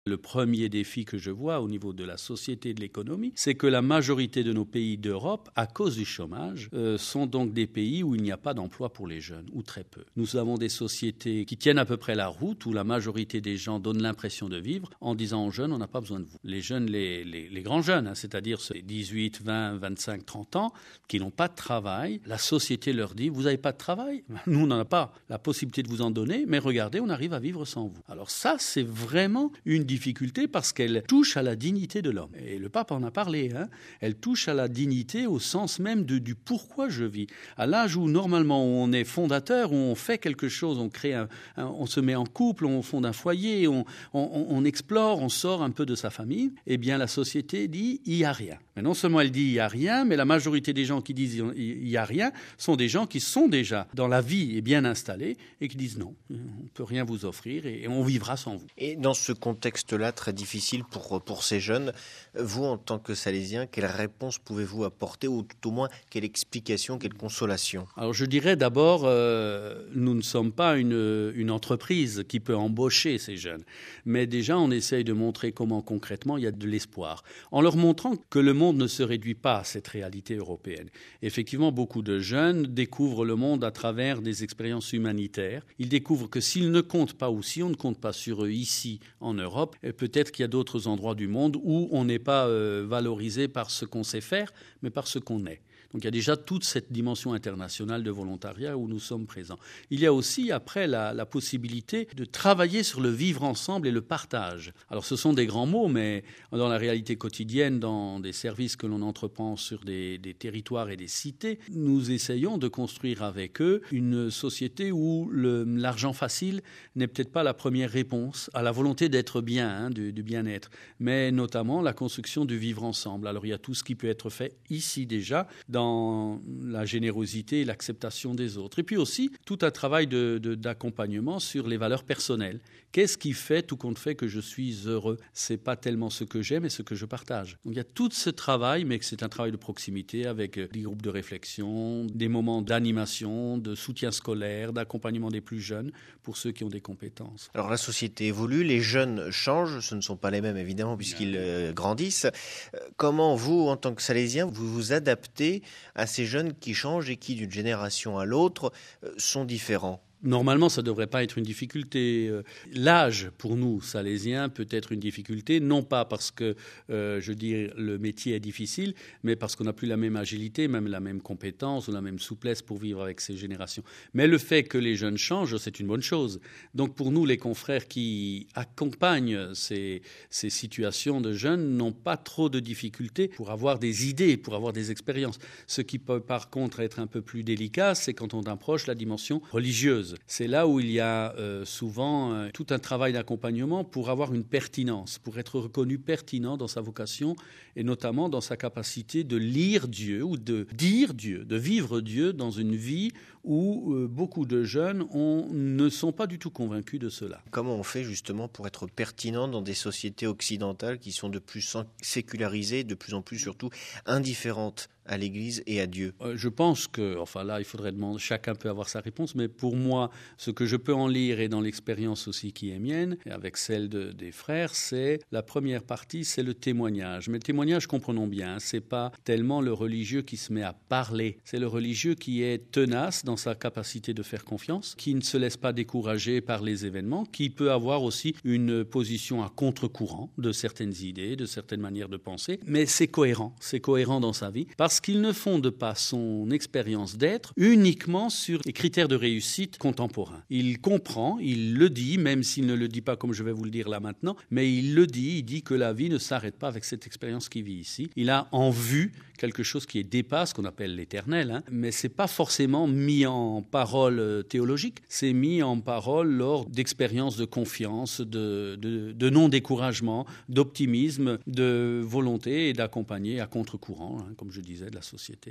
Le premier défi que je vois au niveau de la société et de l'économie, c'est que la majorité de nos pays d'Europe, à cause du chômage, sont donc des pays où il n'y a pas d'emploi pour les jeunes, ou très peu. Nous avons des sociétés qui tiennent à peu près la route, où la majorité des gens donnent l'impression de vivre en disant aux jeunes, on n'a pas besoin de vous. Les jeunes, les grands jeunes, c'est-à-dire ceux 18, 20, 25, 30 ans, qui n'ont pas de travail, la société leur dit, vous n'avez pas de travail ? Nous, on n'en a pas la possibilité de vous en donner, mais regardez, on arrive à vivre sans vous. Alors ça, c'est vraiment une difficulté parce qu'elle touche à la dignité de l'homme. Et le pape en a parlé. Elle touche à la dignité au sens même du pourquoi je vis. À l'âge où normalement on est fondateur, où on fait quelque chose, on crée on se met en couple, on fonde un foyer, on explore, on sort un peu de sa famille, eh bien la société dit il n'y a rien. Mais non seulement elle dit il n'y a rien, mais la majorité des gens qui disent il n'y a rien sont des gens qui sont déjà dans la vie et bien installés et qui disent non, on ne peut rien vous offrir et on vivra sans vous. Et dans ce contexte-là, très difficile pour ces jeunes, vous, en tant que Salésien, quelle réponse pouvez-vous apporter, ou tout au moins, quelle explication, quelle consolation ? Alors je dirais d'abord, nous ne sommes pas une entreprise qui peut embaucher ces jeunes, mais déjà on essaye de montrer comment concrètement il y a de l'espoir, en leur montrant que le monde ne se réduit pas à cette réalité européenne. Effectivement, beaucoup de jeunes découvrent le monde à travers des expériences humanitaires. Ils découvrent que s'ils ne comptent pas ou si on ne compte pas sur eux ici en Europe, peut-être qu'il y a d'autres endroits du monde où on n'est pas valorisé par ce qu'on sait faire, mais par ce qu'on est. Donc il y a déjà toute cette dimension internationale de volontariat où nous sommes présents. Il y a aussi après la possibilité de travailler sur le vivre ensemble et le partage. Alors ce sont des grands mots, mais dans la réalité quotidienne, dans des services que l'on entreprend sur des territoires et des cités, nous essayons de construire avec eux une société où l'argent facile n'est peut-être pas la première réponse à la volonté d'être bien, du bien-être, mais notamment la construction du vivre ensemble. Alors il y a tout ce qui peut être fait ici déjà, dans la générosité et l'acceptation des autres. Et puis aussi, tout un travail d'accompagnement sur les valeurs personnelles. Qu'est-ce qui fait, tout compte fait, que je suis heureux ? C'est pas tellement ce que j'aime, mais ce que je partage. Donc il y a tout ce travail, mais que c'est un travail de proximité avec des groupes de réflexion, des moments d'animation, de soutien scolaire, d'accompagnement des plus jeunes pour ceux qui ont des compétences. Alors la société évolue, les jeunes changent, ce ne sont pas les mêmes évidemment puisqu'ils grandissent. Comment vous, en tant que Salésien, vous vous adaptez à ces jeunes qui changent et qui, d'une génération à l'autre, sont différents ? Normalement, ça ne devrait pas être une difficulté. L'âge, pour nous, Salésiens, peut être une difficulté, non pas parce que, le métier est difficile, mais parce qu'on n'a plus la même agilité, même la même compétence ou la même souplesse pour vivre avec ces générations. Mais le fait que les jeunes changent, c'est une bonne chose. Donc pour nous, les confrères qui accompagnent ces situations de jeunes n'ont pas trop de difficultés pour avoir des idées, pour avoir des expériences. Ce qui peut par contre être un peu plus délicat, c'est quand on approche la dimension religieuse. C'est là où il y a souvent tout un travail d'accompagnement pour avoir une pertinence, pour être reconnu pertinent dans sa vocation et notamment dans sa capacité de lire Dieu ou de dire Dieu, de vivre Dieu dans une vie où beaucoup de jeunes ne sont pas du tout convaincus de cela. Comment on fait justement pour être pertinent dans des sociétés occidentales qui sont de plus sécularisées, de plus en plus surtout indifférentes à l'Église et à Dieu ? Je pense que, là, il faudrait demander, chacun peut avoir sa réponse, mais pour moi, ce que je peux en lire et dans l'expérience aussi qui est mienne, et avec celle des frères, c'est la première partie, c'est le témoignage. Mais le témoignage, comprenons bien, c'est pas tellement le religieux qui se met à parler, c'est le religieux qui est tenace dans sa capacité de faire confiance, qui ne se laisse pas décourager par les événements, qui peut avoir aussi une position à contre-courant de certaines idées, de certaines manières de penser, mais c'est cohérent dans sa vie, parce qu'il ne fonde pas son expérience d'être uniquement sur les critères de réussite contemporains. Il comprend, il le dit, même s'il ne le dit pas comme je vais vous le dire là maintenant, mais il le dit, il dit que la vie ne s'arrête pas avec cette expérience qu'il vit ici. Il a en vue quelque chose qui dépasse, qu'on appelle l'éternel, mais c'est pas forcément mis en parole théologique, c'est mis en parole lors d'expériences de confiance, de non-découragement, d'optimisme, de volonté et d'accompagner à contre-courant, comme je disais, de la société.